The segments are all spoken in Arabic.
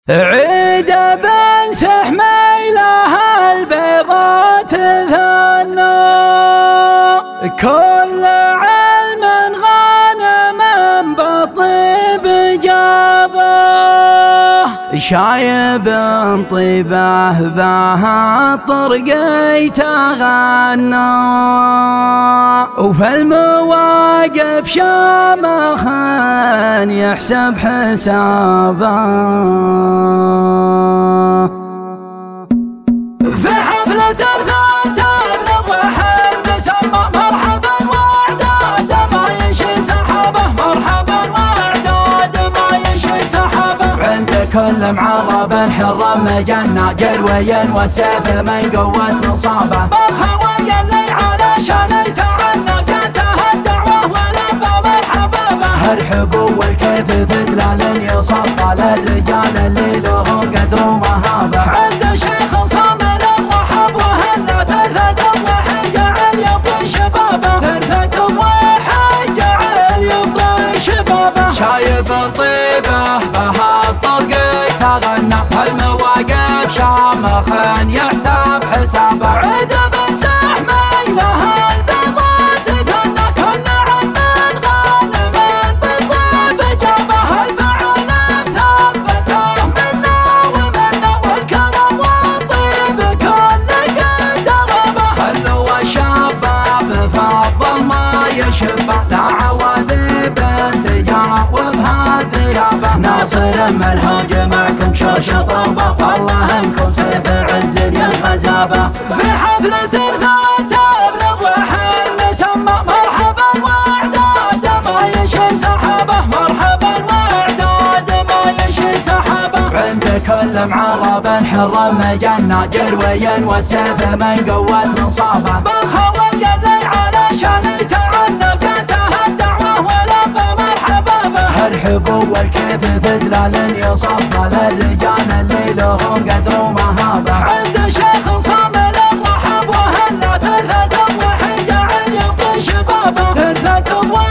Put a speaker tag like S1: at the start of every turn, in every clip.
S1: عيد بن سحميله البيضاء تثنى، كل علم غانم بالطيب جابه، شايب طيبه بها الطرقي تغنى، وفي المواقف شامخ يحسب حسابه. في حفلة الثاتر نضح المسمى مرحبا واعداد ما يشي سحابه، مرحبا واعداد ما يشي سحابه. عند كل معرب حر مجنى جروي والسيف من قوة نصابه، بالخوي اللي علشان يتعنى جاته الدعوة ولبى مرحبا به. ارحبوا والكيف فتلال يصفى للرجال اللي لهم قدر ومهابه. عند شيخ صامل الرحب وهلا ترثد وحجعل يبطي شبابه، ترثد وحجعل يبطي شبابه. شايب طيبه بها الطرقي تغنى، هالمواقف شامخ يحسب حسابه. عيد بن سحميله البيضاء تثنى، كل علم غانم بالطيب جابه. الفعل ثبته منا ومنا والكرم والطيب كل قد ضربه. خلوا الشباب فضل ما يشبه، لا عواذب تجاوبها ثيابه. ناصر منهوج معكم شوش طربه، والله انكم سيف عز الغزابه. في حفلة الثاتر نضح المسمى مرحبا واعداد ما يشي سحابه، مرحبا واعداد ما يشي سحابه. عند كل معرب حر مجنى جروي والسيف من قوة نصابه، بالخوي اللي علشان يتعنى جاته الدعوة ولبى مرحبا به. ارحبوا والكيف فتلال يصفى للرجال اللي لهم قدر ومهابه. عند شيخ صامل الرحب وهلا ترثد وحجعل يبطي شبابه، ترثد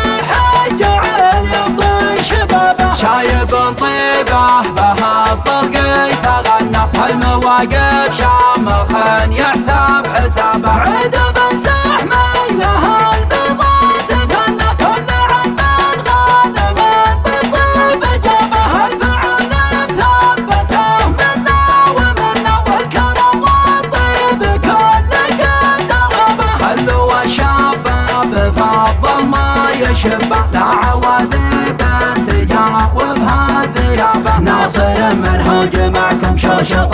S1: وحجعل يبطي شبابه. شايب طيبه بها الطرقي تغنى، هالمواقف شامخ يحسب حسابه. عيد بن سحميله البيضاء تثنى، كل علم غانم بالطيب جابه. الفعل ثبته منا ومنا والكرم والطيب كل قد ضربه. خلوا الشباب فضل ما يشبه، لا عواذب تجاوبها ثيابه. ناصر منهوج معكم شوش